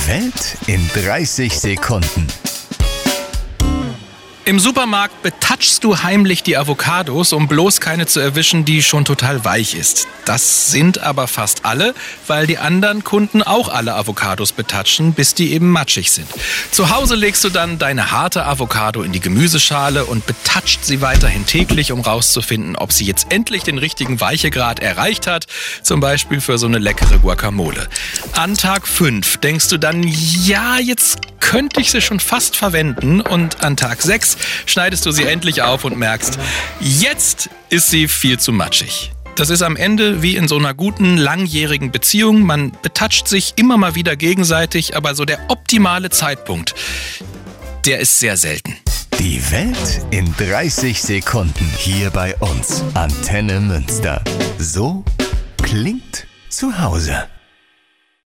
Die Welt in 30 Sekunden. Im Supermarkt betatschst du heimlich die Avocados, um bloß keine zu erwischen, die schon total weich ist. Das sind aber fast alle, weil die anderen Kunden auch alle Avocados betatschen, bis die eben matschig sind. Zu Hause legst du dann deine harte Avocado in die Gemüseschale und betatscht sie weiterhin täglich, um rauszufinden, ob sie jetzt endlich den richtigen Weichegrad erreicht hat, zum Beispiel für so eine leckere Guacamole. An Tag 5 denkst du dann, ja, jetzt könnte ich sie schon fast verwenden, und an Tag 6 schneidest du sie endlich auf und merkst, jetzt ist sie viel zu matschig. Das ist am Ende wie in so einer guten, langjährigen Beziehung. Man betatscht sich immer mal wieder gegenseitig, aber so der optimale Zeitpunkt, der ist sehr selten. Die Welt in 30 Sekunden hier bei uns. Antenne Münster. So klingt zu Hause.